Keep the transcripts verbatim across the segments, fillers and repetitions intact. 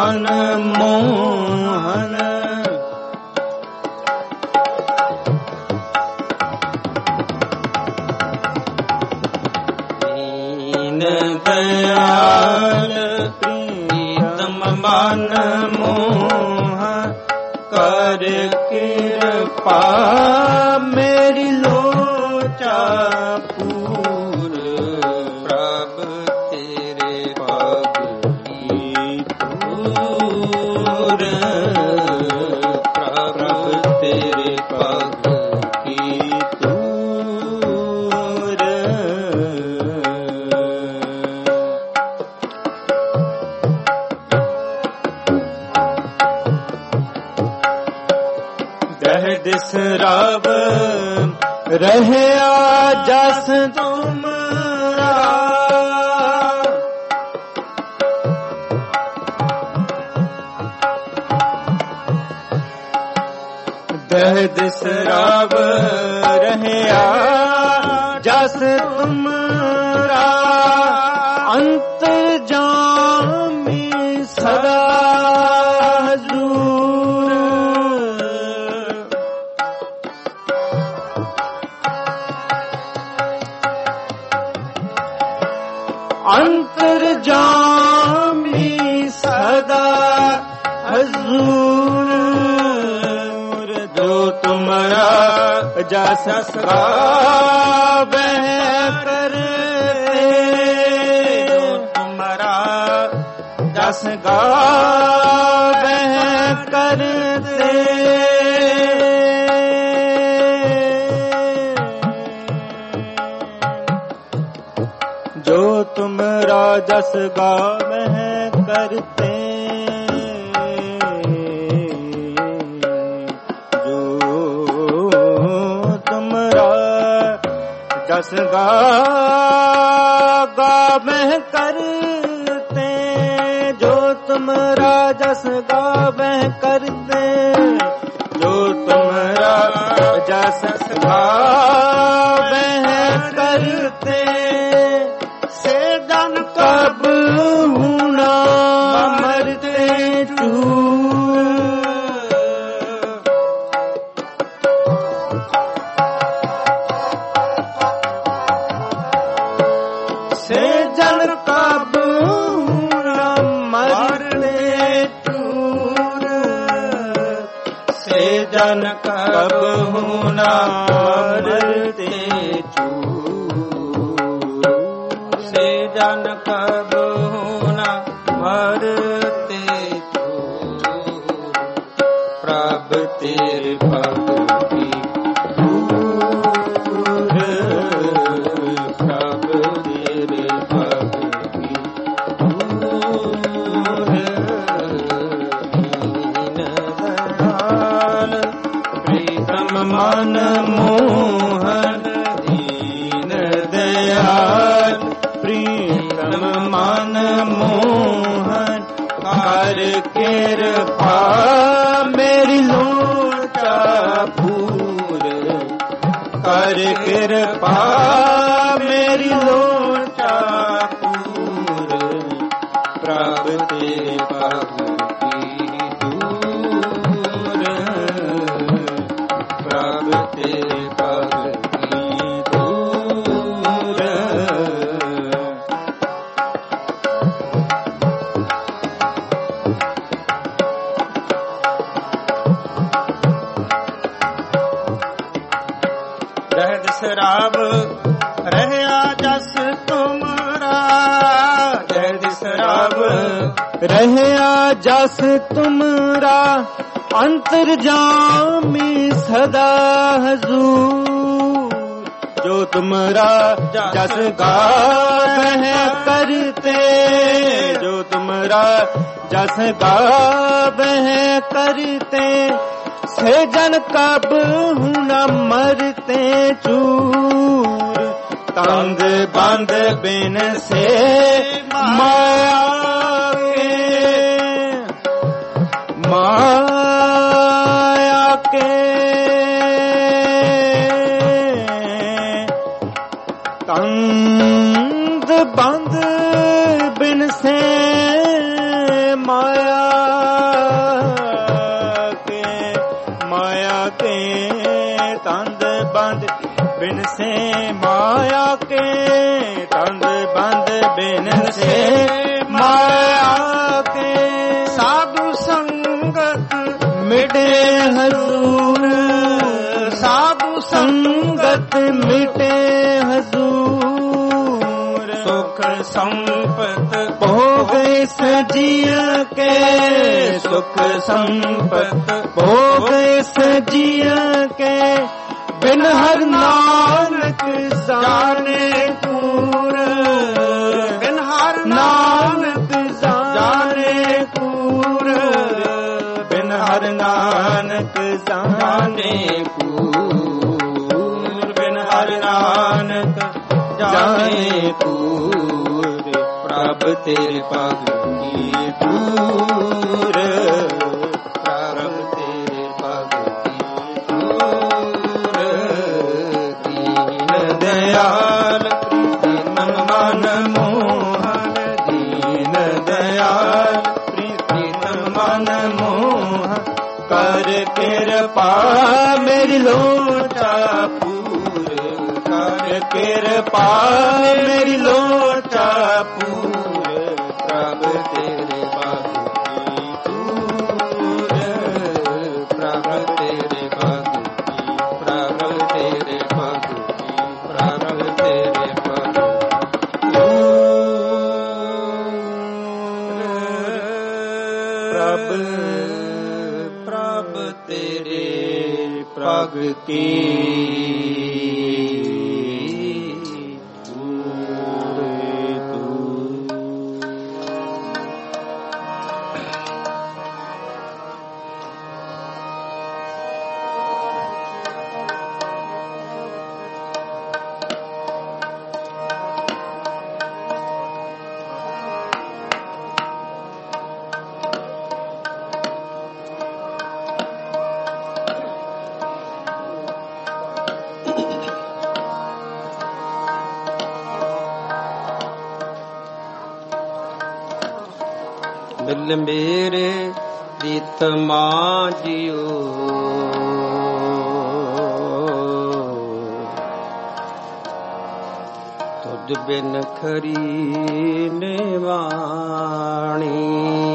ਮਨ ਮੋਹਨ ਦੀਨ ਦਇਆਲ ਪ੍ਰੀਤਮ ਮਨ ਮੋਹਨ ਕਰ ਕਿਰਪਾ ਮੇਰੀ ਲੋਚਾ ਪੂਰ ਪ੍ਰਭ ਤੇਰੇ ਪਗ ਕੀ ਧੂਰ ਪ੍ਰਭ ਤੇਰੇ ਪਗ ਕੀ ਧੂਰ ਦਹਿ ਦਿਸ ਰਬ ਰਹਿਆ ਜਸ ਤੁਮਰਾ ਦਹਿ ਦਿਸ ਰਬ ਰਹਿਆ ਜਸ ਤੁਮਰਾ ਅੰਤਰ ਜਾਮੀ ਸਦਾ ਅੰਤਰ ਜਾਮੀ ਸਦਾ ਹਜ਼ੂਰ ਜੋ ਤੁਮਰਾ ਜਸ ਗਾਵੈ ਕਰਤੇ ਜੋ ਤੁਮਰਾ ਜਸ ਗਾਵੈ ਕਰਤੇ ਜੋ ਤੁਮਰਾ ਜਸ ਗਾਵਹਿ ਕਰਤੇ ਜੋ ਤੁਮਰਾ ਜਸ ਗਾਵਹਿ ਕਰਤੇ ਜੋ ਤੁਮਰਾ ਜਸ ਗਾਵਹਿ ਕਰਤੇ ਜੋ ਤੁਮਰਾ ਜਸ ਗਾਵਹਿ ਕਰਤੇ ਕਬ ਹੁਣਾ ਮਰਤੇ ਚੂਰ ਸੇ ਜਨ ਕਬ ਹੁਣਾ ਮਰਤੇ ਚੂਰ ਸੇ ਜਨ ਕਬ ਹੁਣਾ ਮਰਤੇ ਚੂਰ ਸੇ ਜਨ ਕਬ ਹੁਣਾ ਮਰਤੇ ਚੂਰ ਪ੍ਰਭ ਤੇਰੇ ਭਗਤ ਕੀ ਧੂਰ ਪ੍ਰਭ ਤੇਰੇ ਭਗਤ ਕੀ ਧੂਰ ਦੀਨ ਦਇਆਲ ਪ੍ਰੀਤਮ ਮਨ ਮੋਹਨ ਦੀਨ ਦਇਆਲ ਪ੍ਰੀਤਮ ਮਨ ਮੋਹਨ ਕਰ ਕਿਰਪਾ ਮੇਰੀ ਲੋਚਾ ਪੂਰ ਕਰ ਕਿਰਪਾ ਮੇਰੀ ਲੋਚਾ ਪੂਰ ਪ੍ਰਭ ਤੇਰੇ ਪਗ ਕੀ ਧੂਰ ਪ੍ਰਭ ਤੇਰੇ ਪਗ ਕੀ ਧੂਰ ਰਹਿ ਸ਼ਰਾਬ ਰਹਿਆ ਜਸ ਤੁਮਰਾ ਜੈ ਦਿਸ ਰਬ ਰਹਿਆ ਜਸ ਤੁਮਰਾ ਅੰਤਰ ਜਾਮੀ ਸਦਾ ਹਜ਼ੂਰ ਜੋ ਤੁਮਰਾ ਜਸ ਗਾਵਹਿ ਕਰਤੇ ਜੋ ਤੁਮਰਾ ਜਸ ਗਾਵਹਿ ਕਰਤੇ ਸੇ ਜਨ ਕਬ ਹੁਣਾ ਮਰਤੇ ਚੂਰ ਤੰਗ ਬੰਦ ਬਿਨ ਸੇ ਮਾਇਆ ਕੇ ਮਾਇਆ ਕੇ ਤੰਗ ਬੰਦ ਬਿਨ ਸੇ ਮਾਇਆ ਬੰਦ ਬਿਨ ਸੇ ਮਾਇਆ ਕੇ, ਤੰਦ ਬੰਦ ਬਿਨ ਸੇ ਮਾਇਆ ਕੇ। ਸਾਧੂ ਸੰਗਤ ਮਿਟੇ ਹਜ਼ੂਰ, ਸਾਧੂ ਸੰਗਤ ਮਿਟੇ ਹਜ਼ੂਰ। ਸੁਖ ਸੰਪਤ ਭੋਗ ਇਸ ਜੀਅ ਕੇ, ਸੁਖ ਸੰਪਤ ਭੋਗ ਇਸ ਜੀਅ ਕੇ। ਬਿਨ ਹਰਿ ਨਾਨਕ ਜਾਣੇ ਕੂਰ, ਬਿਨ ਹਰਿ ਨਾਨਕ ਜਾਣੇ ਕੂਰ। ਬਿਨ ਹਰਿ ਨਾਨਕ ਜਾਣੇ ਕੂਰ, ਬਿਨ ਹਰਿ ਨਾਨਕ ਜਾਣੇ ਕੂਰ। ਪ੍ਰਭ ਤੇਰੇ ਪਗ ਕੀ ਦੂਰ, ਪ੍ਰਭ ਤੇਰੇ ਪਗ ਕੀ ਦੂਰ। ਦੀਨ ਦਇਆਲ ਪ੍ਰੀਤਮ ਮਨ ਮੋਹਨ, ਦੀਨ ਦਇਆਲ ਪ੍ਰੀਤਮ ਮਨ ਮੋਹਨ। ਕਰ ਕਿਰਪਾ ਮੇਰੀ ਲੋਟਾ ਪੂਰ, ਕਰ ਕਿਰਪਾ ਮੇਰੀ ਲੋਟਾ ਪੂਰ। ਪ੍ਰਭ ਤੇਰੇ ਪਗ ਕੀ ਦੂਰ, ਪ੍ਰਭ ਤੇਰੇ ਪਗ ਕੀ, ਪ੍ਰਭ ਤੇਰੇ ਪਗ ਕੀ, ਪ੍ਰਭ ਤੇਰੇ ਪਗ ਪ੍ਰਭ, ਪ੍ਰਭ ਤੇਰੇ ਪਗ ਕੀ ਮਿਲ ਮੇਰੇ ਪ੍ਰੀਤਮਾ ਜੀਓ। ਤੁਧ ਬਿਨ ਖਰੀ ਨਿਵਾਣੀ,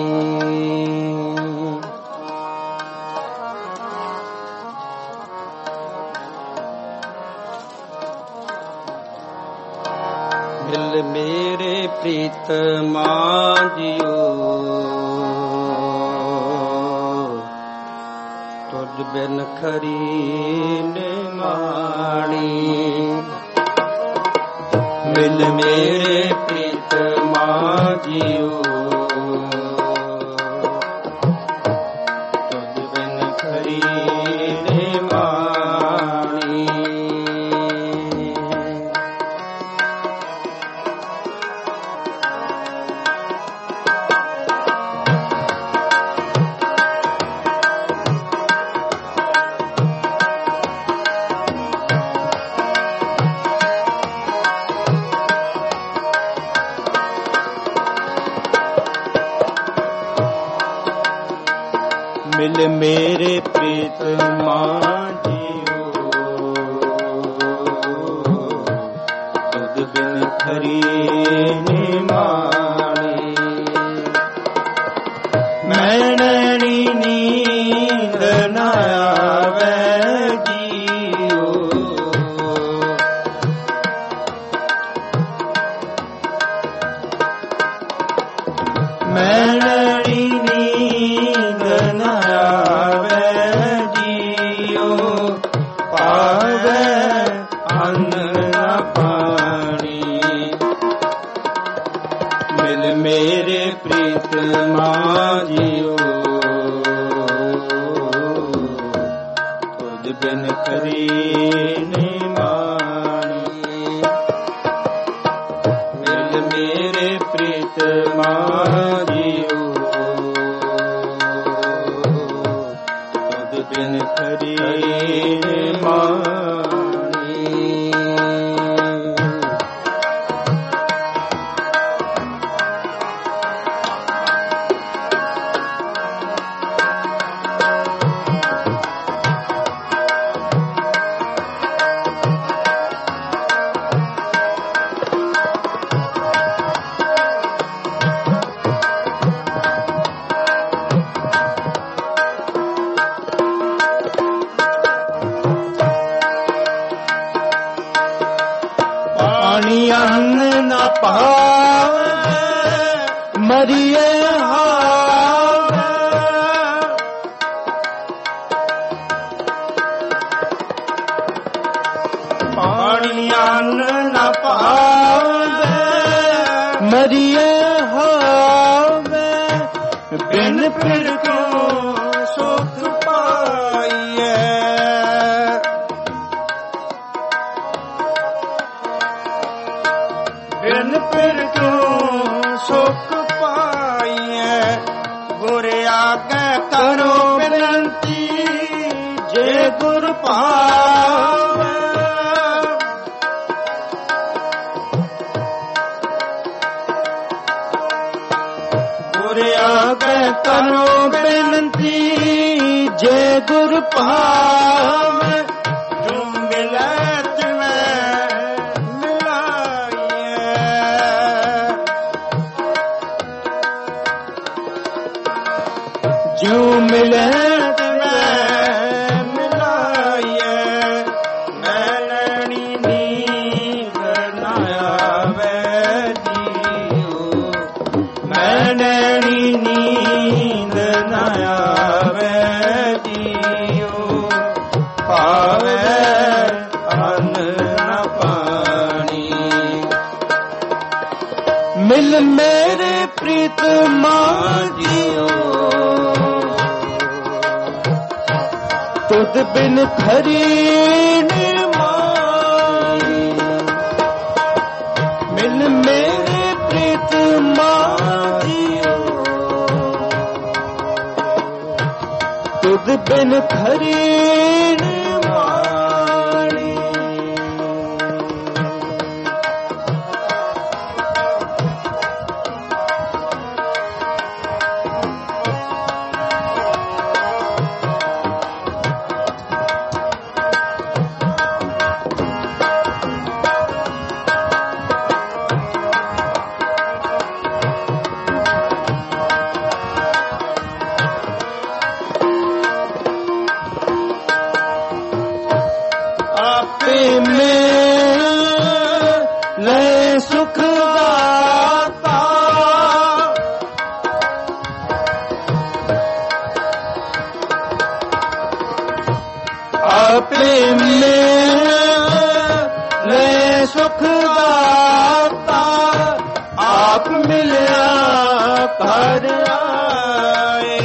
ਮਿਲ ਮੇਰੇ ਪ੍ਰੀਤਮਾ ਜੀਓ। ਤੁਧ ਬਿਨ ਖਰੀ ਨਿਵਾਣੀ, ਮਿਲ ਮੇਰੇ ਪ੍ਰੀਤਮਾ ਜੀਓ। ਤੁਧ ਬਿਨ ਖਰੀ ਨਿਵਾਣੀ। ਮਿਲ ਮੇਰੇ ਪ੍ਰੀਤਮਾ ਜੀਓ। ਤੁਧ ਬਿਨ ਖਰੀ ਨਿਵਾਣੀ, ਮੈਨਣੀ ਨੀਂਦ ਨ ਆਵੇ ਜੀਓ। ਮੈਨਣੀ ਨੀਂਦ ਨ ਆਵੇ ਜੀਓ। ਪਾਣੀ ਅੰਨ ਨਾ ਪਾਵੇ ਮਰੀਏ ਹਾਵੇ। ਪਾਣੀ ਅੰਨ ਨਾ ਪਾਵੇ ਮਰੀਏ ਹਾਵੇ ਬਿਨ ਫਿਰ ਕਿਉਂ ਸੁਖ ਪਾਈਐ। ਬਿਨ ਫਿਰ ਕਿਉਂ ਸੁਖ ਪਾਈਐ। ਗੁਰ ਆਗੇ ਕਰੋ ਬੇਨਤੀ ਜੇ ਗੁਰ ਭਾਵੈ। ਗੁਰ ਆਗੇ ਕਰੋ ਬੇਨਤੀ ਜੇ ਗੁਰ ਭਾਵੈ। ਜੋ ਮਿਲੈ ਤਿਵੈ ਮਿਲਾਈਐ। ਜੋ ਮਿਲੈ ਤਿਵੈ ਮਿਲਾਈਐ। ਮੈਂ ਲੈਣੀ ਨੀਂਦ ਨਾ ਆਵੈ ਜੀਉ। ਮੈਂ ਲੈਣੀ ਨੀਂਦ ਨਾ ਆਵੈ ਜੀਉ। ਭਾਵੈ ਅੰਨ ਨਾ ਪਾਣੀ। ਮਿਲ ਮੇਰੇ ਪ੍ਰੀਤਮਾ ਜੀਉ। ਤੁਧ ਬਿਨ ਖਰੀ ਨਿਮਾਈ। ਮਿਲ ਮੇਰੇ ਪ੍ਰੀਤਮਾ ਜੀਉ। ਤੁਧ ਬਿਨ ਖਰੀ ਨਿਮਾਣੀ। ਆਪੇ ਮਿਲੇ ਸੁਖ ਦਾਤਾ। ਆਪੇ ਮਿਲੇ ਸੁਖ ਦਾਤਾ। ਆਪ ਮਿਲਿਆ ਘਰ ਆਏ।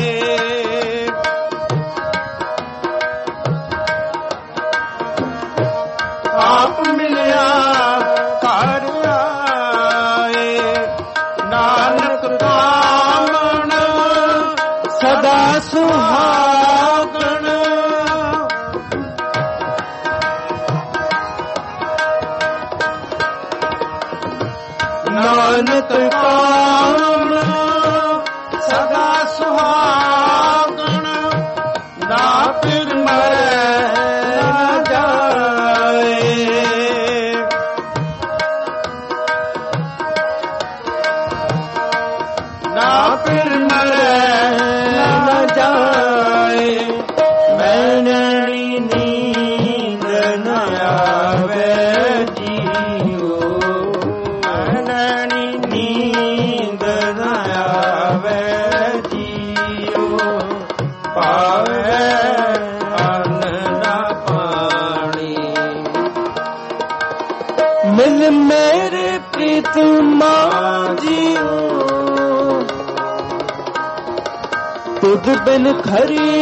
ਆਪ ਮਿਲਿਆ ਘਰ ਆਏ। ਨਾਨਕ ਕਾਮਣ ਸਦਾ ਸੁਹਾਗਣ। ਨਾਨਕ ਕਾਮਣ ਸਦਾ ਸੁਹਾਗਣ। ਨਾ ਫਿਰ ਮਰੈ ਨਾ ਜਾਏ। ਨਾ ਫਿਰ ਮਰੈ ਨਾ ਜਾਏ। ਮੈਂ ਲੈਣੀ ਨੀਂਦ ਨਾ ਆਵੈ ਜੀਉ। ਮੈਂ ਲੈਣੀ ਨੀਂਦ ਨਾ ਆਵੈ ਜੀਉ। ਭਾਵੈ ਅੰਨ ਨਾ ਪਾਣੀ। ਮਿਲ ਮੇਰੇ ਪ੍ਰੀਤਮਾ ਜੀਉ। ਤੁਧ ਬਿਨ ਖਰੀ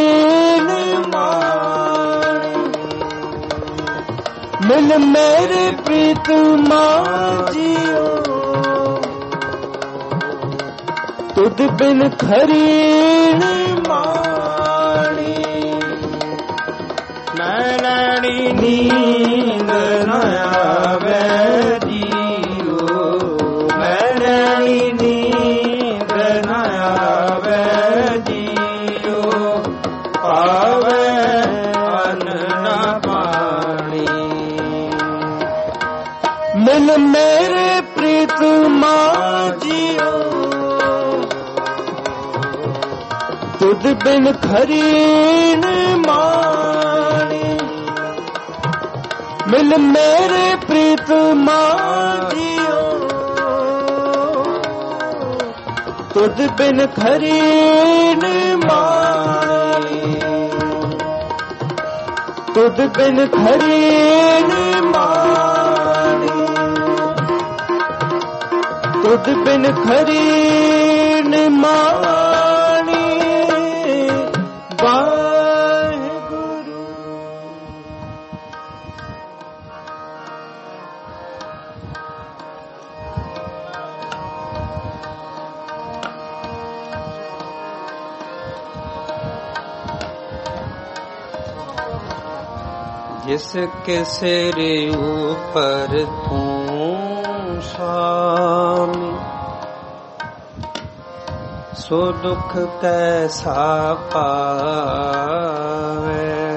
ਨਿਮਾਣੀ। ਮਿਲ ਮੇਰੇ ਪ੍ਰੀਤਮਾ ਜੀਉ। ਤੁਧ ਬਿਨ ਖਰੀ ਨਿਮਾਣੀ। ਮੈਂ ਲੈਣੀ ਨੀਂਦ ਨਾ ਆਵੈ ਜੀਉ। ਮੈਂ ਲੈਣੀ ਨੀਂਦ ਨਾ ਆਵੈ ਜੀਉ। ਭਾਵੈ ਅੰਨ ਨਾ ਪਾਣੀ। ਮਿਲ ਮੇਰੇ ਪ੍ਰੀਤਮਾ ਜੀਉ। ਤੁਧ ਬਿਨ ਖਰੀ ਨਿਮਾਣੀ। ਮਿਲ ਮੇਰੇ ਪ੍ਰੀਤਮਾ ਜੀਓ ਤੁਧ ਬਿਨ ਖਰੀ ਨ ਮਾਣੀ ਤੁਧ ਬਿਨ ਖਰੀ ਨ ਮਾਣੀ ਤੁਧ ਬਿਨ ਖਰੀ ਨ ਮਾਣੀ ਵਾਹਿਗੁਰੂ। जिस के सिर ऊपर तू स्वामी सो दुख कैसा पावे।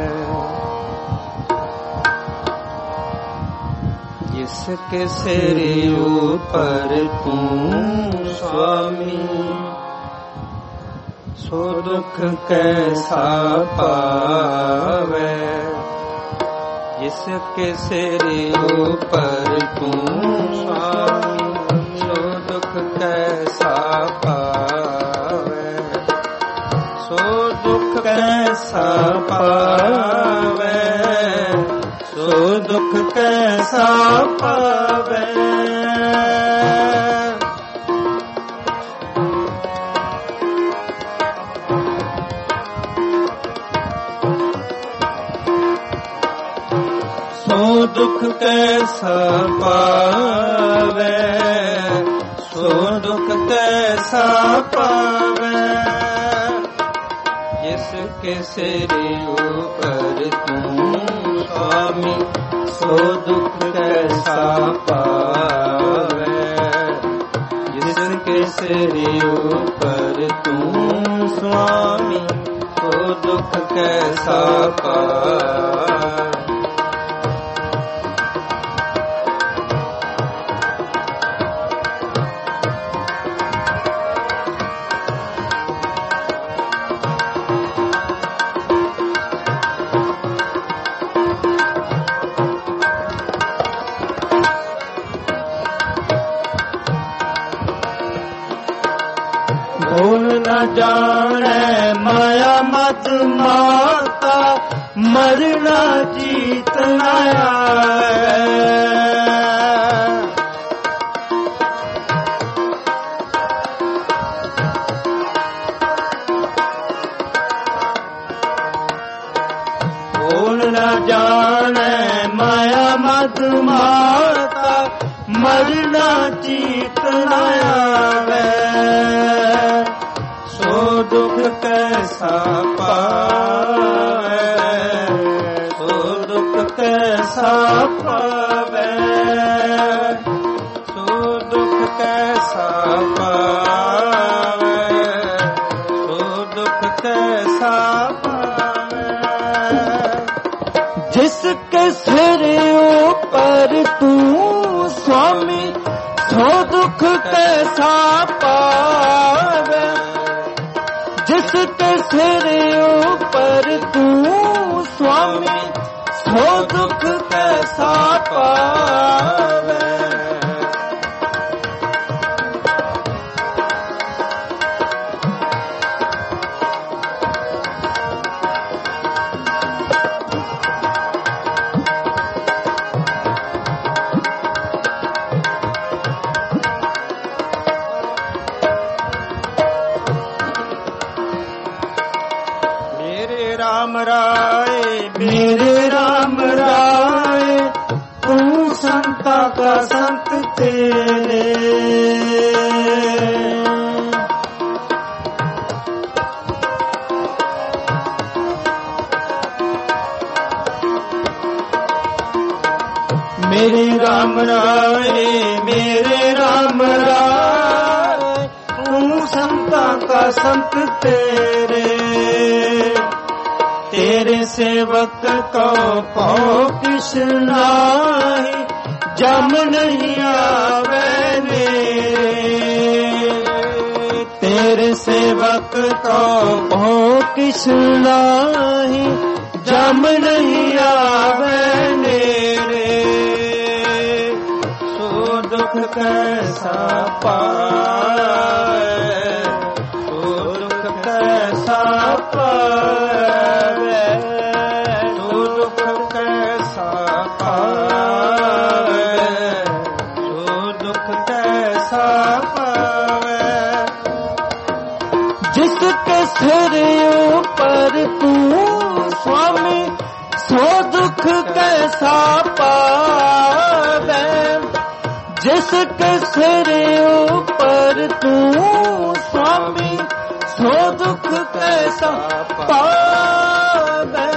जिसके सिर ऊपर तू स्वामी सो दुख कैसा पावे। जिसके सिर ऊपर तू स्वामी सो दुख कैसा पावे। सो दुख कैसा पावे सो दुख कैसा पावे। सो दुख कैसा पावे सो दुख कैसा पावे। जिसके सिर ऊपर तू स्वामी सो दुख कैसा पावे। जिसके सिर ऊपर तू स्वामी सो दुख कैसा पावे। भूल न जाने माया मत माता मरना जीतना भूल न जाने माया मत माता मरना जीतना सो दुख कैसा पावे सो दुख कैसा पावे। सो दुख कैसा पावे सो दुख कैसा पावे। जिसके सिर ऊपर तू स्वामी सो दुख कैसा पावे। जिसके सिर ऊपर तू स्वामी सो दुख कैसा पावे। राम राय मेरे राम राय तू संता का संत तेरे। मेरे राम राय मेरे राम राय तू संता का संत तेरे। तेरे सेवक को पाओ कृष्णाही जम नहीं आवे मेरे। तेरे सेवक को पाओ कृष्णाही जम नहीं आवे मेरे। ਕੈਸਾ ਪਾਵੈ, ਸੋ ਦੁਖ ਕੈਸਾ ਪਾਵੈ, ਸੋ ਦੁਖ ਕੈਸਾ ਪਾਵੈ, ਸੋ ਦੁਖ ਕੈਸਾ ਪਾਵੈ। ਜਿਸ ਕੇ ਸਿਰ ਉਪਰ ਤੂੰ ਸੁਆਮੀ, ਸੋ ਦੁਖ ਕੈਸਾ ਪਾਵੈ। ਜਿਸ ਕੇ ਸਿਰ ਉਪਰ ਤੂੰ ਸੁਆਮੀ, ਸੋ ਦੁਖ ਕੈਸਾ ਪਾਵੈ।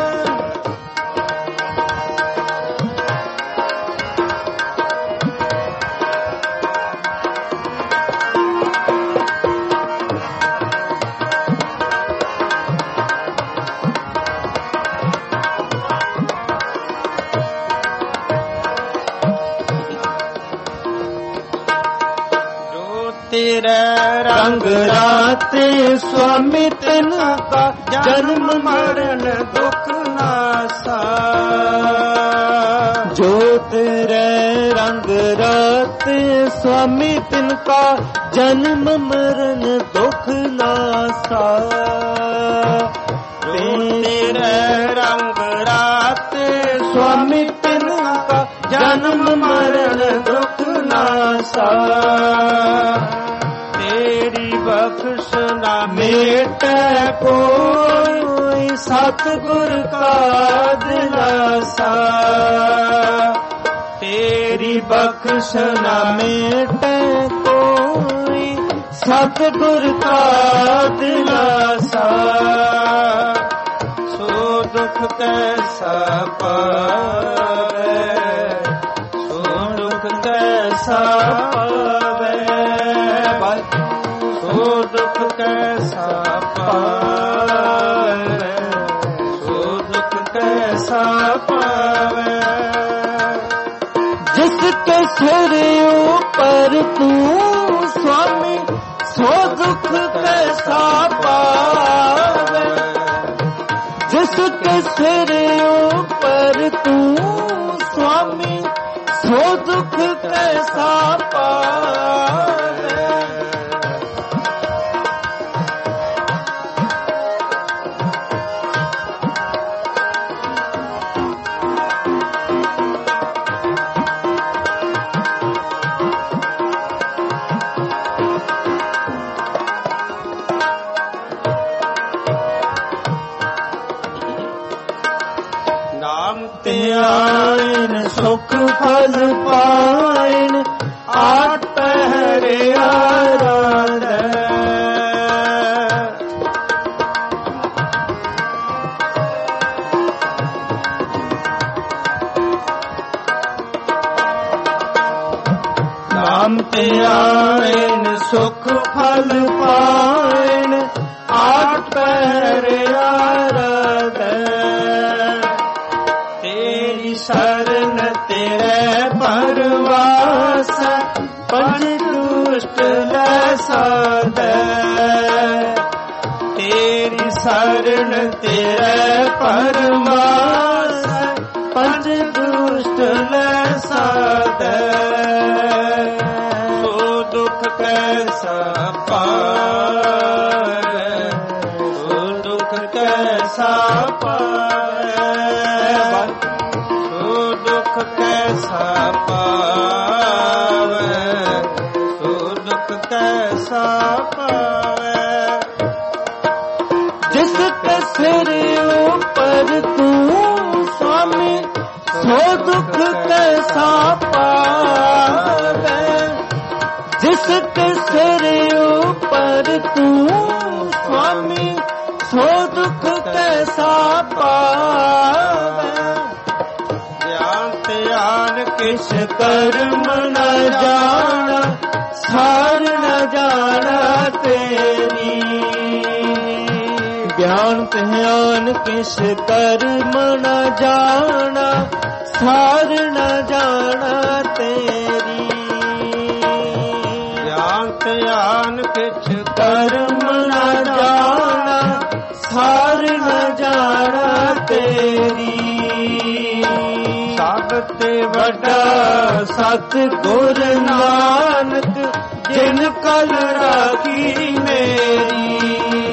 तेरा रंग राते स्वामी तिनका, जन्म मरण दुख नासा। जो तेरे रंग राते स्वामी तिनका, जन्म मरण दुख नासा। जो तेरे रंग राते स्वामी तिनका, जन्म मरण दुख नासा। तेरी बख्श ना मेटै कोई, सतगुर का दिलासा। तेरी बख्श ना मेटै कोई, सतगुर का दिलासा। सो दुख कैसा पावै, सो दुख कैसा पावै, सो दुख कैसा पावै, सो दुख कैसा पावै। जिसके सिर ऊपर तू स्वामी, सो दुख कैसा पावै। जिसके सिर ऊपर तू स्वामी, सो दुख कैसा पावै। आयन सुख फल पायन, आठ पहरे आराधै। नाम ते आयन सुख फल पायन, आठ पहरे आराधै। शरण तेरे परवास, पंच दुष्ट लसादै। तेरी शरण तेरे परवास, पंच दुष्ट लसादै। सो दुख कैसा पावै, सो दुख कैसा पावै, कैसा पावै, सो दुख कैसा पावै। जिसके सिर ऊपर तू स्वामी, सो दुख कैसा पावै। जिसके सिर ऊपर तू स्वामी, सो दुख कैसा पावै। ज्ञान किस कर्म न जाना, सार न जाना तेरी। ज्ञान ध्यान किस कर्म न जाना, सार न जाना तेरी। ज्ञान ध्यान किस कर्म न जाना, सार न जाना तेरी। सब ਤੇ ਵੱਡਾ ਸਤਿਗੁਰ ਨਾਨਕ ਜਿਨ ਕਲ ਰਾਖੀ ਮੇਰੀ।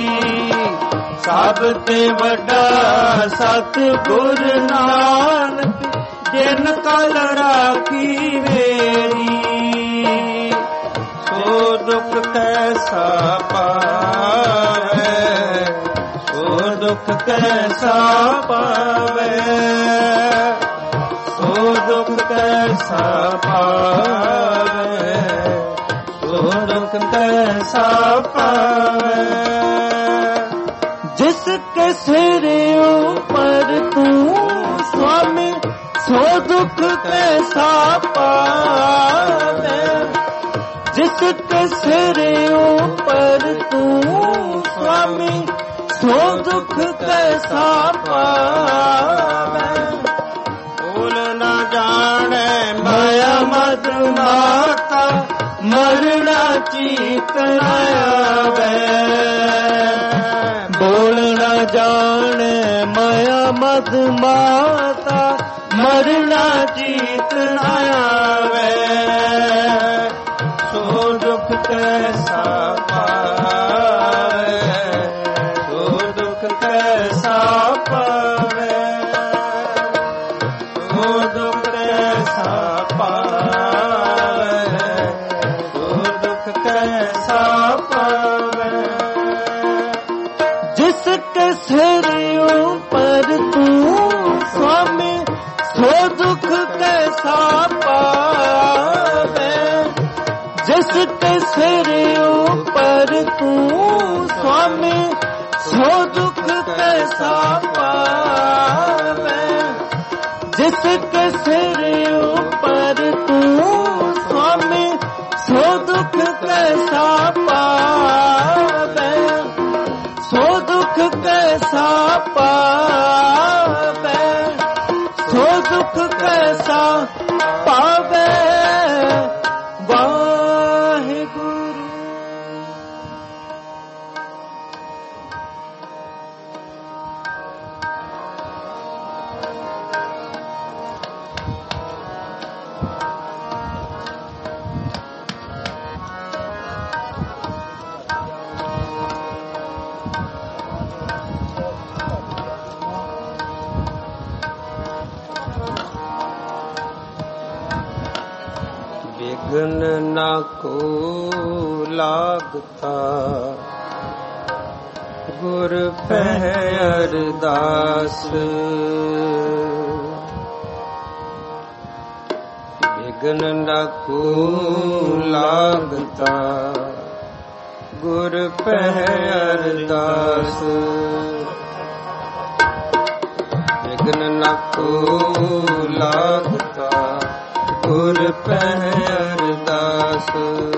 ਸਭ ਤੇ ਵੱਡਾ ਸਤਿਗੁਰ ਨਾਨਕ ਜਿਨ ਕਲ ਰਾਖੀ ਮੇਰੀ। ਸੋ ਦੁਖ ਕੈਸਾ ਪਾਵੈ, ਸੋ ਦੁਖ ਕੈਸਾ ਪਾਵੈ, ਸੋ ਦੁਖ ਕੈਸਾ ਪਾਵੈ, ਸੋ ਦੁਖ ਕੈਸਾ ਪਾਵੈ। ਜਿਸ ਕੇ ਸਿਰ ਉਪਰ ਤੂੰ ਸੁਆਮੀ ਸੋ ਦੁਖ ਕੈਸਾ ਪਾਵੈ। ਜਿਸ ਕੇ ਸਿਰ ਉਪਰ ਤੂੰ ਸੁਆਮੀ ਸੋ ਦੁਖ ਕੈਸਾ ਪਾਵੈ। ਭੂਲ ਨਾ ਜਾਣੈ ਮਾਇਆ ਮਦ ਮਾਤਾ ਮਰਣਾ ਚੀਤ ਨ ਆਵੈ। ਬੋਲ ਨਾ ਜਾਣੈ ਮਾਇਆ ਮਦ ਮਾਤਾ ਮਰਣਾ ਜੀਤ ਨ ਆਵੈ। ਸੋ ਦੁਖ ਕੈਸਾ ਪਾਵੈ, ਸੋ ਦੁਖ ਕੈਸਾ ਪਾਵੈ, ਸੋ ਦੁਖ ਕੈਸਾ ਪਾਵੈ, ਸੋ ਦੁਖ ਕੈਸਾ ਪਾਵੈ। ਜਿਸ ਕੇ ਸਿਰ ਉਪਰ ਤੂੰ ਸੁਆਮੀ ਸੋ ਦੁਖ ਕੈਸਾ ਪਾਵੈ। ਜਿਸ ਕੇ ਸਿਰ ਉਪਰ ਤੂੰ ਸੁਆਮੀ ਸੋ ਦੁਖ ਕੈਸਾ ਪਾਵੈ। ਜਿਸ ਕੇ ਸਿਰ ਉਪਰ ਤੂੰ ਸੁਆਮੀ ਸੋ ਦੁਖ ਕੈਸਾ ਪਾਵੈ। ਸੋ ਦੁਖ ਕੈਸਾ ਪਾਵੈ, ਸੋ ਦੁਖ ਕੈਸਾ ਪਾਵੈ। ਵਾਹਿਗੁਰੂ। ਵਿਘਨ ਨਾ ਕੋ ਲਾਗਤਾ ਗੁਰ ਪਹਿ ਅਰਦਾਸ। ਵਿਘਨ ਨਾ ਕੋ ਲਾਗਤਾ ਗੁਰ ਪਹਿ ਅਰਦਾਸ। ਵਿਘਨ ਨਾ ਕੋ ਲਾਗਤਾ ਗੁਰ ਪਹਿ ਅਰਦਾਸ।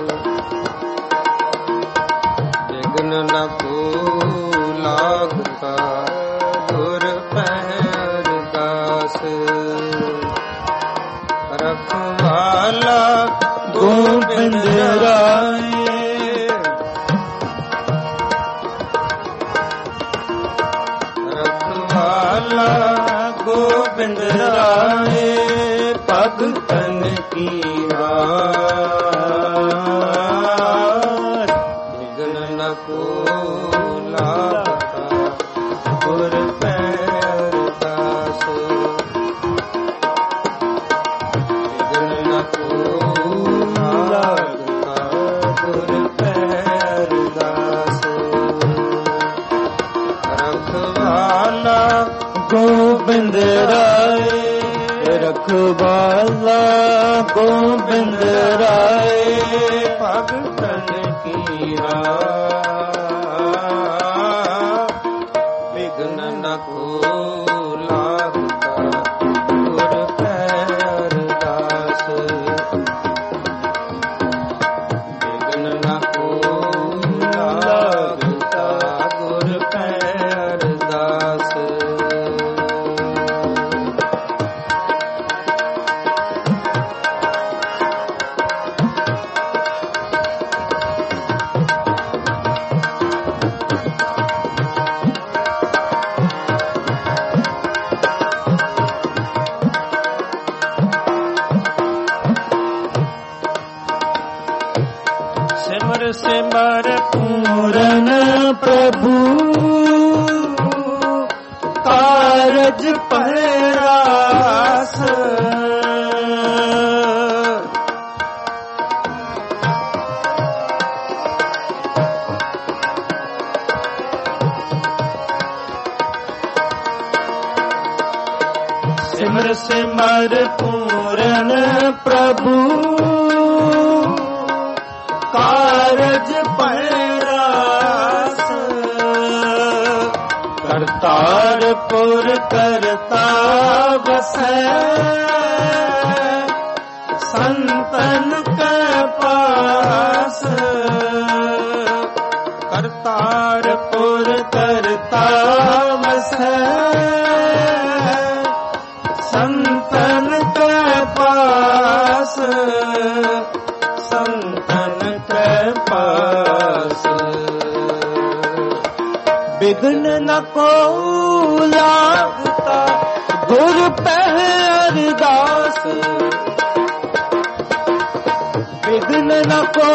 ਵਿਘਨ ਨ ਕੋ ਲਾਗਤਾ ਗੁਰ ਪਹਿ ਅਰਦਾਸ। ਰਖਵਾਲਾ ਗੋਬਿੰਦ ਰਾਏ, ਰਖਵਾਲਾ ਗੋਬਿੰਦ ਰਾਏ ਭਗਤਨ ਕੀ ਵਾਰ। ਵਿਘਨ ਨ ਕੋ ਲਾਗਤਾ ਗੁਰ ਪਹਿ ਅਰਦਾਸ। ਵਿਘਨ ਨ ਕੋ ਲਾਗਤਾ ਗੁਰ ਪਹਿ ਅਰਦਾਸ। ਰਖਵਾਲਾ ਗੋਬਿੰਦ ਰਾਏ, ਰਖਵਾਲਾ ਗੋਬਿੰਦ ਰਾਏ ਭਗਤਨ ਕੀ ਰਾਹ। ਵਿਘਨ ਨ ਕੋ ਲਾਗਤਾ ਗੁਰ ਪਹਿ ਅਰਦਾਸ। ਵਿਘਨ ਨ ਕੋ ਲਾਗਤਾ ਗੁਰ ਪਹਿ ਅਰਦਾਸ। ਸਿਮਰ ਪੂਰਨ ਪ੍ਰਭੂ ਕਾਰਜ ਪਹਿਰਾਸ। ਸਿਮਰ ਸਿਮਰ ਪੂਰਨ ਪ੍ਰਭੂ ਕਾਰਜ ਪਹਿਰਾਸ। ਕਰਤਾਰਪੁਰ ਕਰਤਾ ਵਸੈ ਸੰਤਨ ਕੈ ਪਾਸ। ਕਰਤਾਰਪੁਰ ਕਰਤਾ ਵਸੈ ਸੰਤਨ ਕੈ ਪਾਸ। ਸੰਤਨ ਕੈ ਪਾਸ। ਬਿਘਨ ਨ ਕੋ ਲਾਗਤਾ ਗੁਰ ਪਹਿ ਅਰਦਾਸ। ਬਿਘਨ ਨ ਕੋ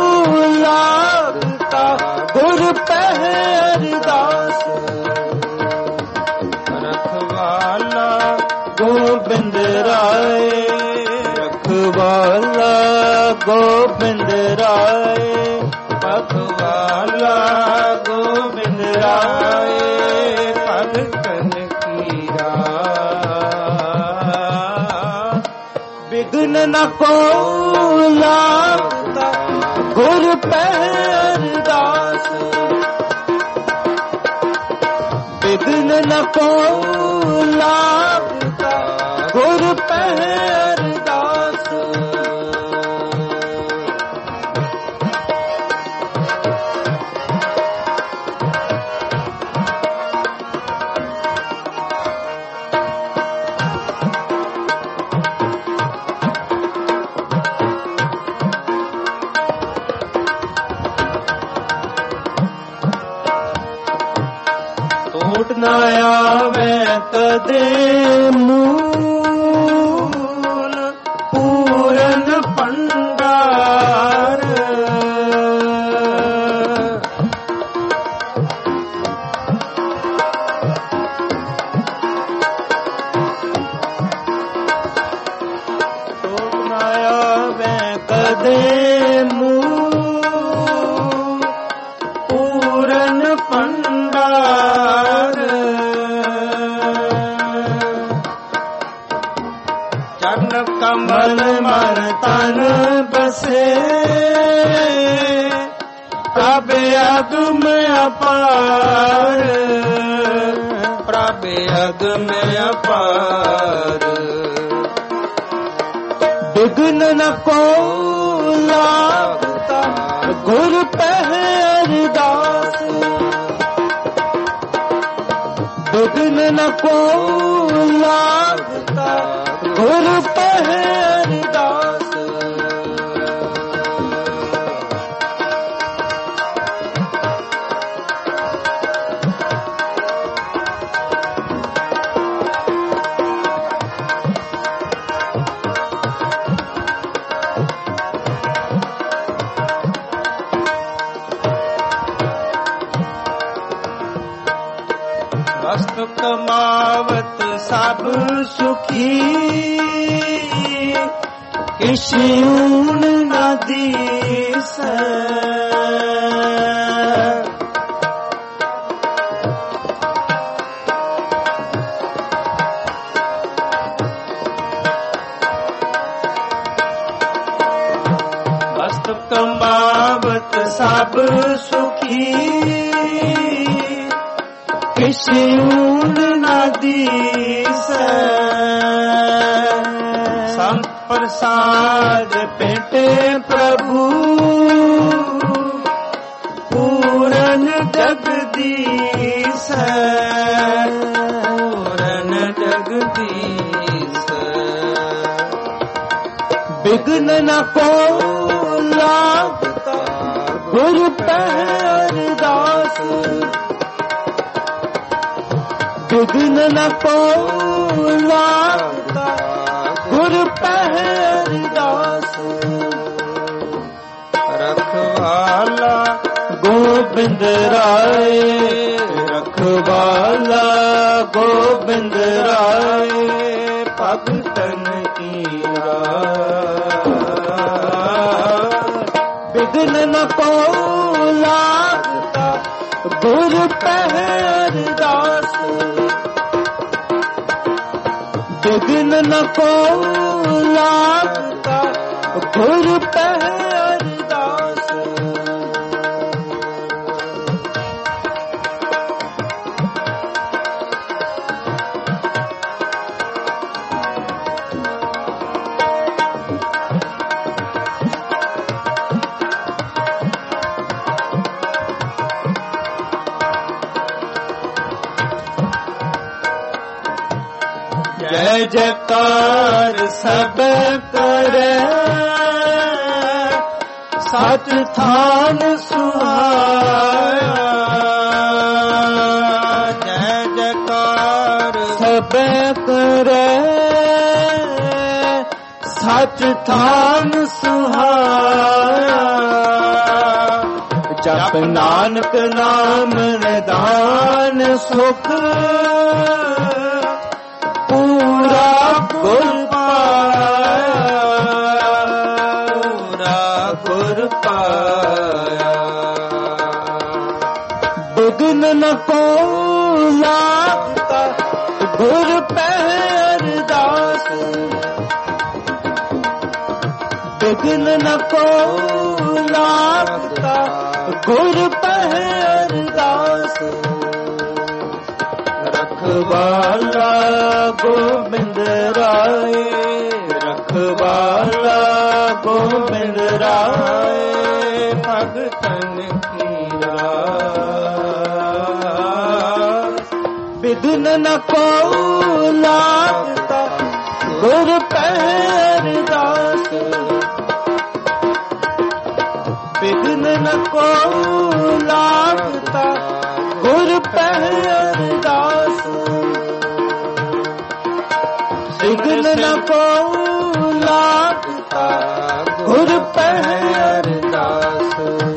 ਲਾਗਤਾ ਗੁਰ ਪਹਿ ਅਰਦਾਸ। ਰਖਵਾਲਾ ਗੋਬਿੰਦ ਰਾਏ ਰਖਵਾਲਾ ਗੋਬਿੰਦ ਰਾਏ। ਰਖਵਾਲਾ ਗੋਬਿੰਦ ਰਾਏ ਭਗਤਨ ਕੀ ਰਾਹ। ਬਿਘਨ ਨ ਕੋ ਲਾਗਤਾ ਗੁਰ ਪਹਿ ਅਰਦਾਸ। ਬਿਘਨ ਨ ਕੋ ਲਾਗਤਾ ਗੁਰ ਪਹਿ ਅਰਦਾਸ। ਟੋਟ ਨ ਆਵੇ ਕਦੇ ਮੂਲ ਪੂਰਨ ਭੰਡਾਰ। ਟੋਟ ਨ ਆਵੇ ਕਦੇ ਮੂਲ ਪੂਰਨ ਭੰਡਾਰ। ਚਰਨ ਕਮਲ ਮਨ ਤਨ ਬਸੇ ਪ੍ਰਭ ਅਗਮ ਅਪਾਰ। ਪ੍ਰਭ ਅਗਮ ਅਪਾਰ। ਬਿਘਨ ਨ ਕੋ ਲਾਗਤਾ ਗੁਰ ਪਹਿ ਅਰਦਾਸ। ਬਿਘਨ ਨ ਕੋ ਲਾਗਤਾ ਗੁਰ ਪਹਿ ਅਰਦਾਸ। ਵਸਤ ਕਮਾਵਤ ਸਭ ਸੁਖੀ ਕਿਛੁ ਨ ਦੀਸੈ। ਵਸਤ ਕਮਾਵਤ ਸਭ ਸੁਖੀ ਕਿਛੁ ਨ ਦੀਸੈ। ਸੰਤ ਪ੍ਰਸਾਦ ਭੇਟੇ ਪ੍ਰਭੂ ਪੂਰਨ ਜਗਦੀਸੈ। ਪੂਰਨ ਜਗਦੀਸੈ। ਬਿਘਨ ਨ ਕੋ ਲਾਗਤਾ ਗੁਰ ਪਹਿ ਅਰਦਾਸ। ਬਿਘਨ ਨ ਕੋ ਲਾਗਤਾ ਗੁਰ ਪਹਿ ਅਰਦਾਸ। ਰਖਵਾਲਾ गोविंद राय रखवाला गोविंद राय भगतन की विघ्न न को लागता गुर पहरदास विघ्न न को लागता गुर पहरदास जय जयकार सब करे सच थान सुहाया जय जयकार सब करे सच थान सुहाया जप नानक नाम निधान सुख पूरा गुर पाया पूरा गुर पाया विघ्न न को लागता गुर पहरदास विघ्न न को लागता गुर पहरदास रखवाला गोविंद राय रखवाला गोविंद राय भगतन की विघ्न न को लागता गुर पहरदास विघ्न न को लागता गुर पहरदास विघ्न न को लागता गुर पहरदास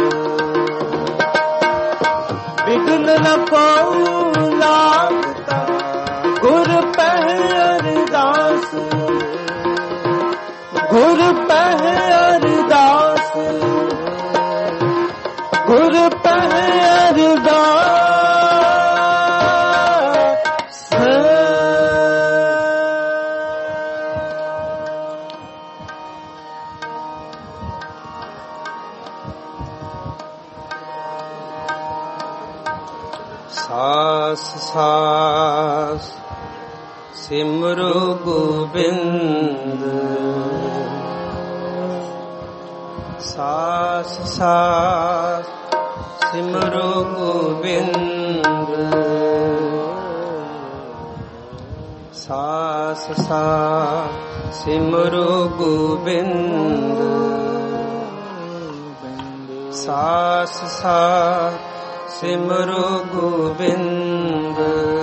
विघ्न न को लागता गुर पहरदास गुर पहरदास गुर पहरदास सास सास सिमरो गोविंद सास सास सिमरो गोविंद सास सास सिमरो गोविंद सास सास सिमरो गोविंद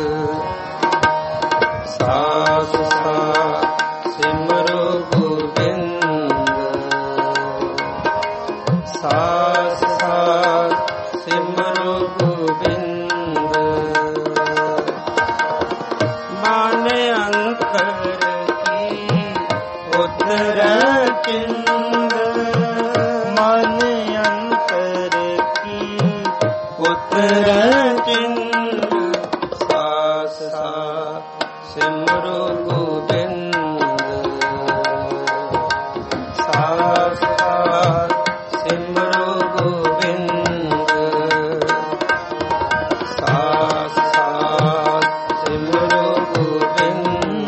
सास सास सिमरो गोविंद सास सास सिमरो गोविंद माने अंतर की उतर चिंद माने अंतर की उतर चिंद सास सास सिमरो गोविंद सास सास सिमरो गोविंद सास सास सिमरो गोविंद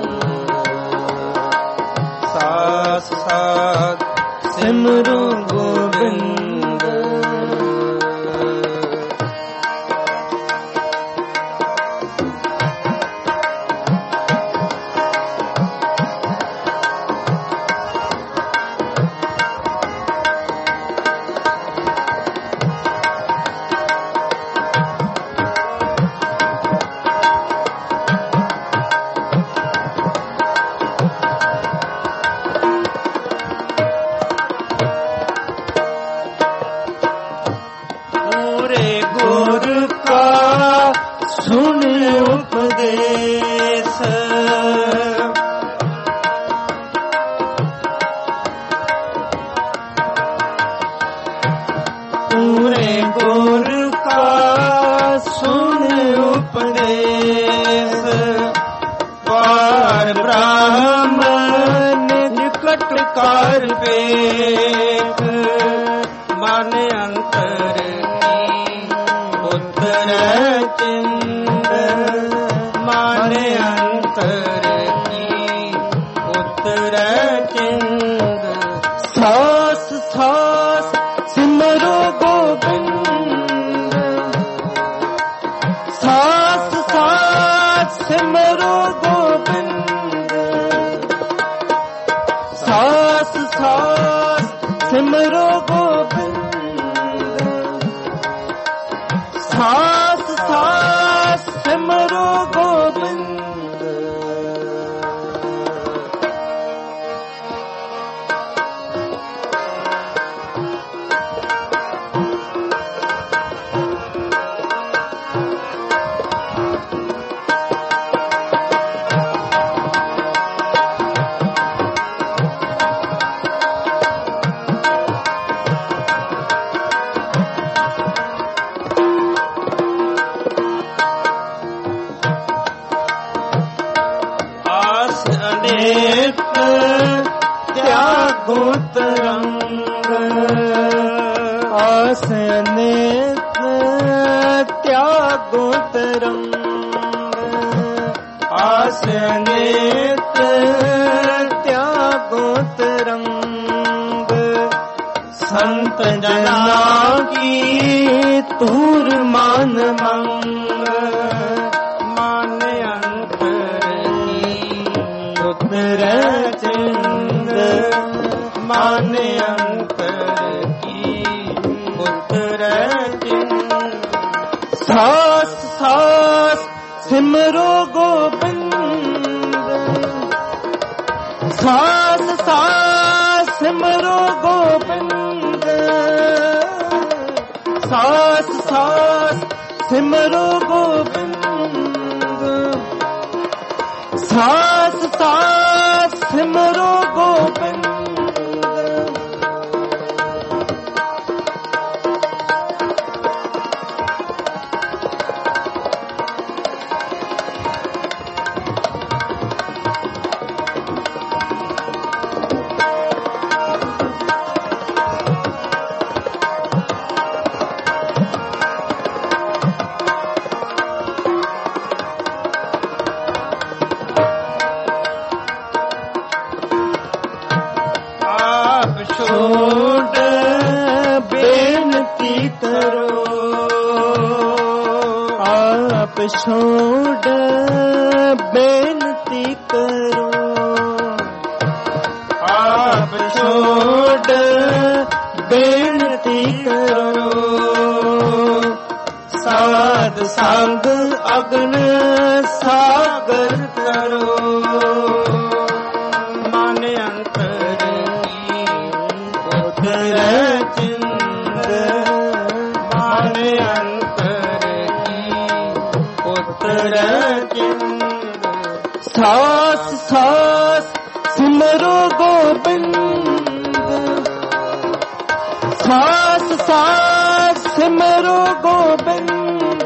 सास सास सिमरो गोविंद ਉਪਦੇਸ ਪਾਰ ਬ੍ਰਹਮ ਨਿਕਟ ਕਰ ਪੇਖ ਮਨ ਅੰਤਰ ਕੀ ਉਤਰੈ ਚਿੰਦ ਮਨ ਅੰਤਰ ਕੀ ਉਤਰੈ ਚਿੰਦ ਸਾਸ ਸਾਸ ਸਿਮਰੋ ਗੋਬਿੰਦ ਸਾਸ ਸਾਸ ਸਿਮਰੋ ਗੋਬਿੰਦ ਸਾਸ ਸਾਸ ਸਿਮਰੋ ਗੋਬਿੰਦ ਸਾਸ ਸਾਸ ਸਿਮਰੋ ਗੋਬਿੰਦ ਤਿਆਗੋ ਤਰੰਗ ਆਸ ਅਨੇਕ ਤਿਆਗੋ ਤਰੰਗ ਆਸ ਅਨੇਕ ਤਿਆਗੋ ਤਰੰਗ ਸੰਤ ਜਨਾਂ ਕੀ ਤੂਰ ਮਾਨ ਮੰਗ ਮਨ ਅੰਤਰ ਕੀ ਉਤਰੈ ਚਿੰਦ ਮਨ ਅੰਤਰ ਕੀ ਉਤਰੈ ਚਿੰਦ ਸਾਸ ਸਾਸ ਸਿਮਰੋ ਗੋਬਿੰਦ ਸਾਸ ਸਾਸ ਸਿਮਰੋ ਗੋਬਿੰਦ ਸਾਸ ਸਾਸ ਸਿਮਰੋ ਗੋਬਿੰਦ ਸਾਸ ਸਾਸ ਸਿਮਰੋ ਗੋਬਿੰਦ ਛੋੜ ਬੇਨਤੀ ਕਰੋ ਆਪ ਛੋੜ ਬੇਨਤੀ ਕਰੋ ਆਪ ਛੋੜ ਬੇਨਤੀ ਕਰੋ ਸਾਧ ਸੰਗ ਅਗਨ ਸਾਗਰ ਕਰੋ ਮਨ ਅੰਤਰ ਕੀ ਉਤਰੈ ਚਿੰਦ ਮਨ ਅੰਤਰ ਕੀ ਉਤਰੈ ਚਿੰਦ ਸਾਸ ਸਾਸ ਸਿਮਰੋ ਗੋਬਿੰਦ ਸਾਸ ਸਾਸ ਸਿਮਰੋ ਗੋਬਿੰਦ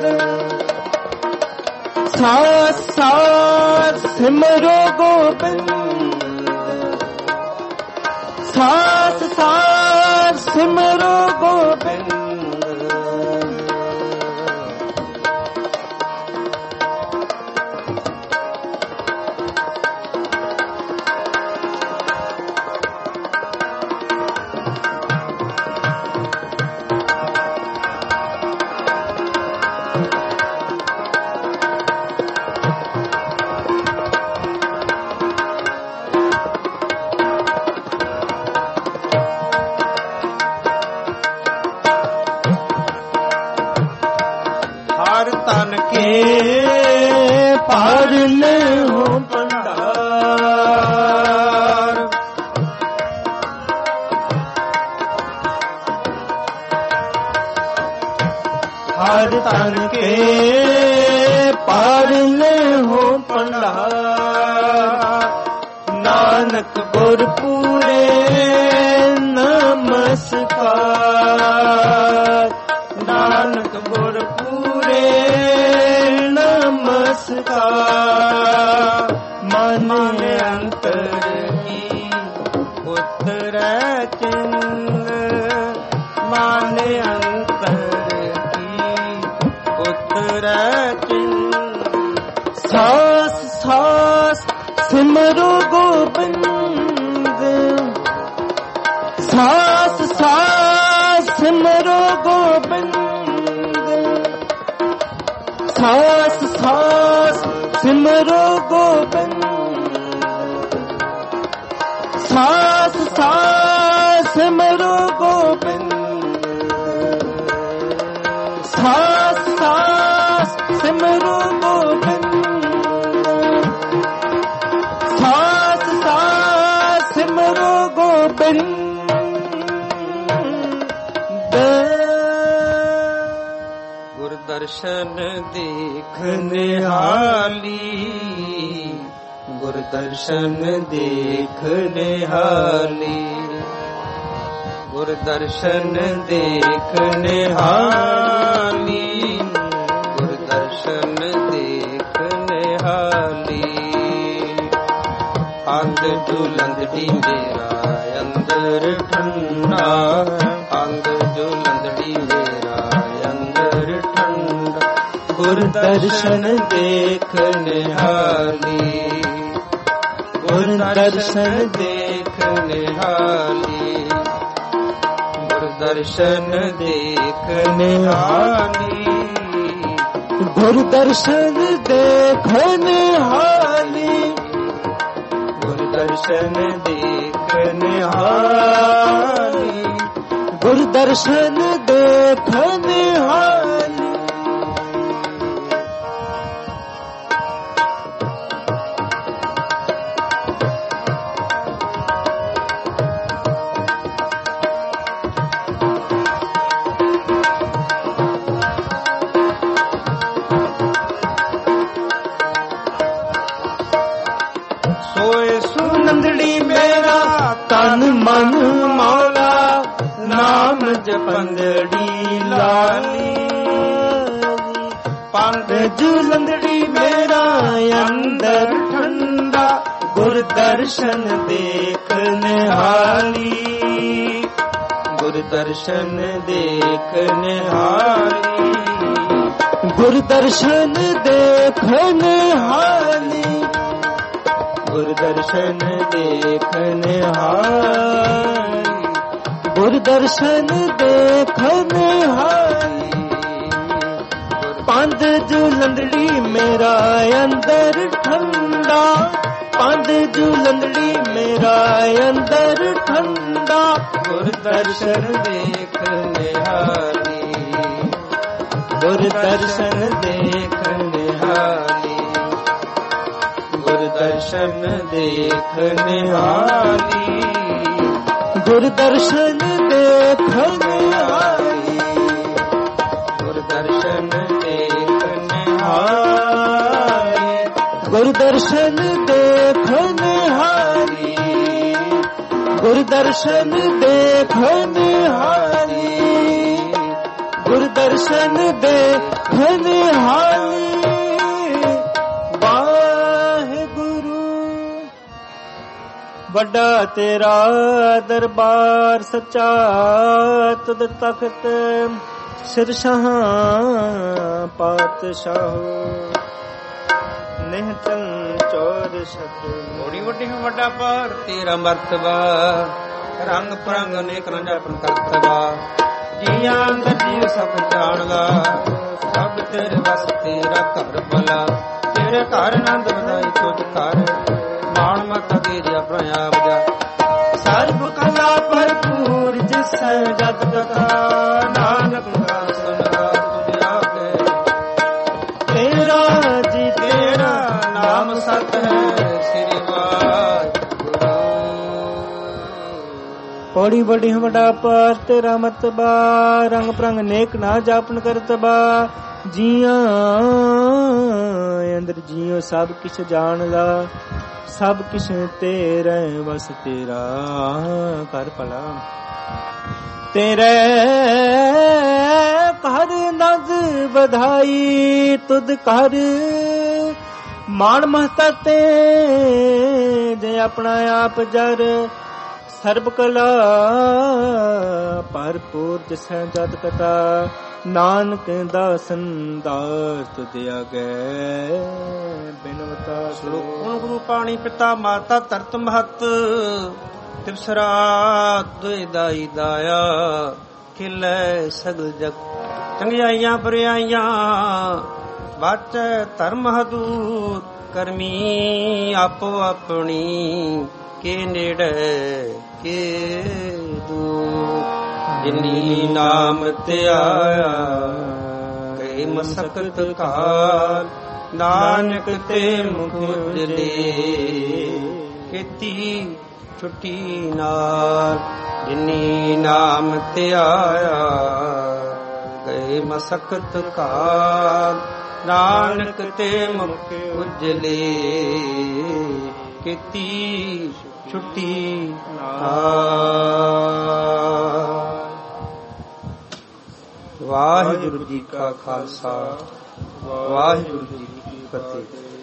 ਸਾਸ ਸਾਸ ਸਿਮਰੋ ਗੋਬਿੰਦ ਸਾਸ ਸਾਸ ਸਿਮਰੋ ਗੋਬਿੰਦ ਹਰ ਤਨ ਕੇ ਪਾਰ ਲਹੋ ਭੰਡਾਰ ਹਰ ਤਨ ਕੇ ਪਾਰ ਲਹੋ ਭੰਡਾਰ ਨਾਨਕ ਗੁਰ ਪੂਰੇ ਨਮਸਕਾਰ ਨਾਨਕ ਗੁਰ ਪੂਰੇ ਉਤਰੈ ਚਿੰਨ ਮਾਨੇ ਅੰਤਰ ਕੀ ਉਤਰੈ ਚਿੰਨ ਸਾਸ ਸਾਸ ਸਿਮਰੋ ਗੋਬਿੰਦ ਸਾਸ ਸਾਸ ਸਿਮਰੋ ਗੋਬਿੰਦ ਸਾਸ ਸਾਸ ਸਿਮਰੋ ਗੋਬਿੰਦ ਸਾਸ ਸਾਸ ਸਿਮਰੋ ਗੋਬਿੰਦ ਸਾਸ ਸਾਸ ਸਿਮਰੋ ਗੋਬਿੰਦ ਸਾਸ ਸਾਸ ਸਿਮਰੋ ਗੋਬਿੰਦ ਦਰਸ਼ਨ ਦੇਖ ਨਿਹਾਲੀ ਗੁਰ ਦਰਸ਼ਨ ਦੇਖ ਨਿਹਾਲੀ ਗੁਰ ਦਰਸ਼ਨ ਦੇਖ ਨਿਹਾਲੀ ਗੁਰ ਦਰਸ਼ਨ ਦੇਖ ਨਿਹਾਲੀ ਅੰਧ ਜੁਲੰਦੜੀ ਮੇਰਾ ਅੰਦਰ ਠੰਡਾ ਅੰਧ ਜੁਲੰਦੜੀ ਮੇਰਾ ਅੰਦਰ ਠੰਡਾ ਗੁਰ ਦਰਸ਼ਨ ਦੇਖ ਨਿਹਾਲੀ ਗੁਰ ਦਰਸ਼ਨ ਦੇਖ ਨਿਹਾਲੀ ਗੁਰ ਦਰਸ਼ਨ ਦੇਖ ਨਿਹਾਲੀ ਗੁਰ ਦਰਸ਼ਨ ਦੇਖ ਨਿਹਾਲੀ ਗੁਰ ਦਰਸ਼ਨ ਦੇਖ ਨਿਹਾਲੀ ਗੁਰ ਦਰਸ਼ਨ ਦੇਖ ਨਿਹਾਲੀ ਸੋਏ ਸੁਨੰਦੜੀ ਮੇਰਾ ਤਨ ਮਨ ਮੌਲਾ ਨਾਮ ਜਪੰਦੜੀ ਲਾਲੀ ਪੰਦ ਜੁਲੰਦੜੀ ਮੇਰਾ ਅੰਦਰ ਠੰਡਾ ਗੁਰ ਦਰਸ਼ਨ ਦੇਖ ਨਿਹਾਲੀ ਗੁਰ ਦਰਸ਼ਨ ਦੇਖ ਨਿਹਾਲੀ ਗੁਰ ਦਰਸ਼ਨ ਦੇਖ ਨਿਹਾਲੀ ਗੁਰ ਦਰਸ਼ਨ ਦੇਖ ਨਿਹਾਲੀ ਗੁਰ ਦਰਸ਼ਨ ਦੇਖ ਨਿਹਾਲੀ ਪੰਧ ਜੁਲੰਦੜੀ ਮੇਰਾ ਅੰਦਰ ਠੰਡਾ ਪੰਧ ਜੁਲੰਦੜੀ ਮੇਰਾ ਅੰਦਰ ਠੰਡਾ ਗੁਰ ਦਰਸ਼ਨ ਦੇਖ ਨਿਹਾਲੀ ਗੁਰ ਦਰਸ਼ਨ ਦੇਖ ਨਿਹਾਲੀ ਗੁਰ ਦਰਸ਼ਨ ਦੇਖ ਨਿਹਾਲੀ ਗੁਰ ਦਰਸ਼ਨ ਦੇਖ ਨਿਹਾਲੀ ਗੁਰ ਦਰਸ਼ਨ ਦੇਖ ਨਿਹਾਲੀ ਗੁਰ ਦਰਸ਼ਨ ਦੇਖ ਨਿਹਾਲੀ ਗੁਰ ਦਰਸ਼ਨ ਦੇਖ ਨਿਹਾਲੀ ਗੁਰ ਦਰਸ਼ਨ ਦੇਖ ਨਿਹਾਲੀ ਵੱਡਾ ਤੇਰਾ ਦਰਬਾਰ ਸੱਚਾ ਤੁਧ ਤਖਤ ਸਿਰ ਸ਼ਾਹਾਂ ਪਾਤਸ਼ਾਹੋ ਨਿਹ ਚੰਚੋਰ ਸ਼ਤ ਬੜੀ ਵੱਡੀ ਹੈ ਵੱਡਾ ਪਾਰ ਤੇਰਾ ਮਰਤਬਾ ਰੰਗ ਪਰੰਗ ਅਨੇਕ ਰੰਗ ਆਪਨ ਕਰਤਬਾ ਜੀਆਂ ਅੰਦਰ ਜੀਵ ਸਭ ਜਾਣਦਾ ਸਭ ਤੇਰੇ ਵਸ ਤੇਰਾ ਘਰ ਭਲਾ ਤੇਰੇ ਘਰ ਆਨੰਦ ਵਧਾਈ ਤੁਝ ਘਰ ਮਾਣ ਮਤਾ ਦੇ ਜਾ ਪ੍ਰਯਾਬ ਜਾ ਸਰਬ ਕਲਾ ਭਰਪੂਰ ਜਿਸ ਜਗ ਕਥਾ ਨਾਨਕ ਕਾ ਸੁਨਦਾ ਤੁਝ ਆਗੇ ਤੇਰਾ ਜੀ ਤੇਰਾ ਨਾਮ ਸਤ ਹੈ ਸ੍ਰੀ ਵਾਹਿਗੁਰੂ ਪੌੜੀ ਬੜੀ ਵੱਡਾ ਪਾਰ ਤੇਰਾ ਮਤਬਾ ਰੰਗ ਪ੍ਰੰਗ ਨੇਕ ਨਾ ਜਾਪਨ ਕਰਤਬਾ ਜੀਆਂ ਅੰਦਰ ਜੀਓ ਸਭ ਕਿਛ ਜਾਣਦਾ ਸਭ ਕਿਛ ਤੇਰੇ ਵਸ ਤੇਰਾ ਕਰ ਭਲਾ ਤੇਰੇ ਕਰ ਨਜ਼ ਵਧਾਈ ਤੁਧ ਕਰ ਮਾਣ ਮਹਤਾ ਤੇ ਜੇ ਆਪਣਾ ਆਪ ਜਰ ਸਰਬ ਕਲਾ ਭਰਪੂਰ ਜਿਸੈ ਜਤ ਕਟਾ ਨਾਨਕ ਦਾਸਨ ਦਾਸ ਤੁਧ ਆਗੈ ਬਿਨਵਤਾ। ਸ਼ਲੋਕ ਗੁਰੂ ਪਾਣੀ ਪਿਤਾ ਮਾਤਾ ਧਰਤ ਮਹਤ ਤਿਵਸਰਾ ਦੁਇ ਦਾਈ ਦਾਇਆ ਖਿਲੈ ਸਗਲ ਜਗ ਚੰਗਿਆਈਆਂ ਬਰਿਆਈਆਂ ਬਾਚੈ ਧਰਮ ਹਦੂਤ ਕਰਮੀ ਆਪੋ ਆਪਣੀ ਕੇ ਨੇੜੇ ਕੇ ਦੂਰ। ਜਿਨੀ ਨਾਮ ਧਿਆਇਆ ਕਈ ਮਸਕਤ ਕਾਲ ਨਾਨਕ ਤੇ ਮੁਖ ਉਜਲੇ ਕੀਤੀ ਛੁੱਟੀ ਨਾਲ। ਜਿਨੀ ਨਾਮ ਧਿਆਇਆ ਗਏ ਮਸਕਤ ਕਾਲ ਨਾਨਕ ਤੇ ਮੁਖ ਉਜਲੇ ਕੀਤੀ ਛੁੱਟੀ ਨਾਲ। ਵਾਹਿਗੁਰੂ ਜੀ ਕਾ ਖਾਲਸਾ ਵਾਹਿਗੁਰੂ ਜੀ ਕੀ ਫਤਿਹ।